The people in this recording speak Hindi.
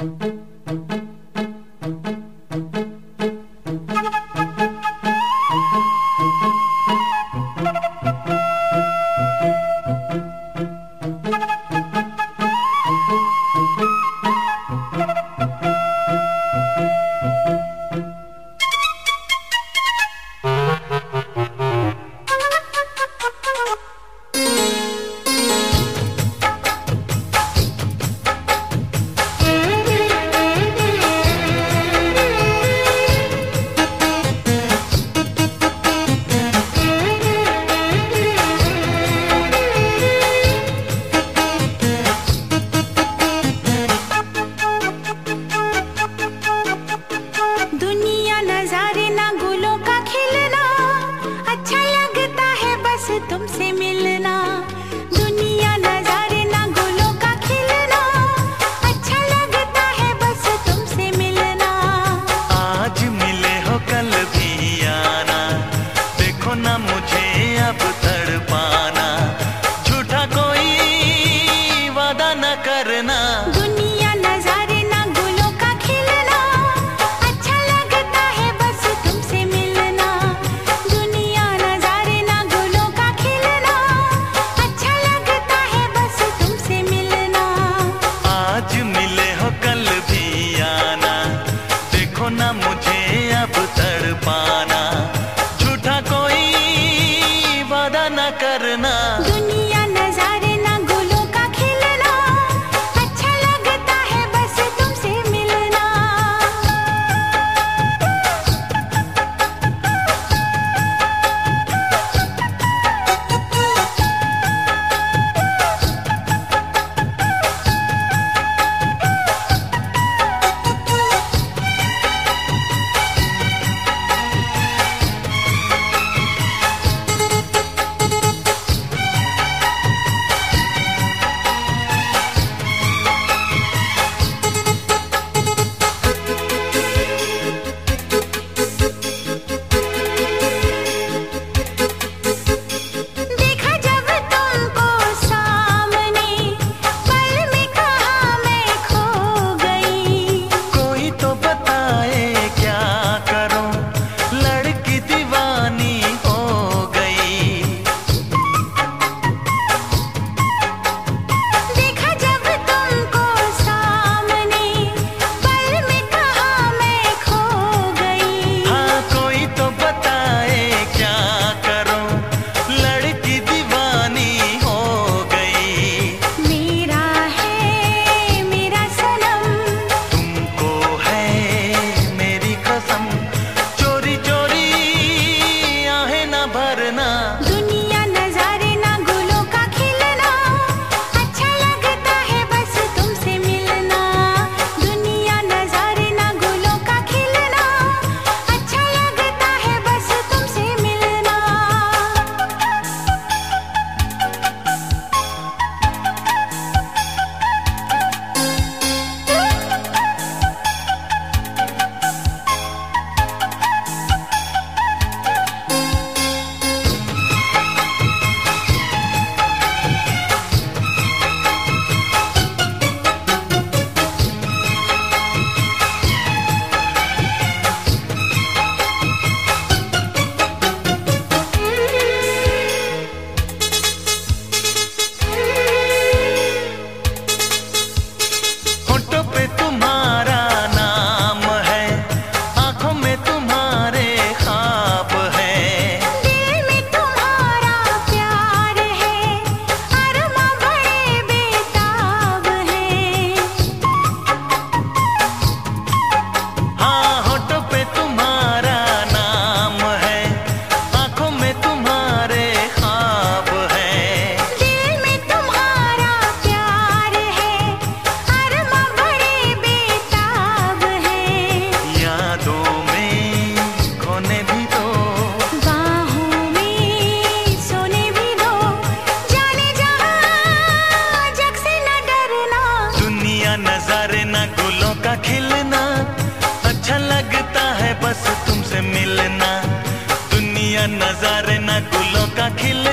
तुमसे मिलना, दुनिया नजारे ना गुलों का खिलना, अच्छा लगता है बस तुमसे मिलना। आज मिले हो कल भी आना, देखो ना मुझे अब तड़पाना, झूठा कोई वादा न करना। दुनिया नजारे ना गुलों का खिलना, अच्छा लगता है बस तुमसे मिलना। दुनिया नजारे ना गुलों का खिलना, अच्छा लगता है बस तुमसे मिलना। आज मिले हो कल भी आना, देखो ना मुझे अब तड़पाना, झूठा कोई वादा न करना। दुनिया नजारे ना गुलों का खिलना, अच्छा लगता है बस तुमसे मिलना। देखा जब तुमको सामने, पल में कहा मैं खो गई। कोई तो बताए क्या करूं, लड़की दीवानी हो गई। देखा जब तुमको सामने, पल में कहा मैं खो गई। हाँ कोई तो बताए क्या करूं, लड़की दीवानी हो गई। मेरा है मेरा सनम, तुमको है मेरी कसम, चोरी चोरी आहें न भरना। दुनिया नजारे ना गुलों का खिलना, अच्छा लगता है बस तुमसे मिलना। दुनिया नजारे ना गुलों का खिलना, अच्छा लगता है बस तुमसे मिलना। होठों पे तुम्हारा नाम है, आंखों में तुम्हारे ख्वाब है। दिल में तुम्हारा प्यार है, अरमां बड़े बेताब है। हाँ होठों पे तुम्हारा नाम है, आंखों में तुम्हारे ख्वाब है। दिल में तुम्हारा प्यार है, अरमां बड़े बेताब है। यादों में खोने भी दो, बाहों में सोने भी दो, जाने जहां जग से न डरना। दुनिया नजारे ना गुलों का खिलना, अच्छा लगता है बस तुमसे मिलना। दुनिया नजारे ना गुलों का खिलना,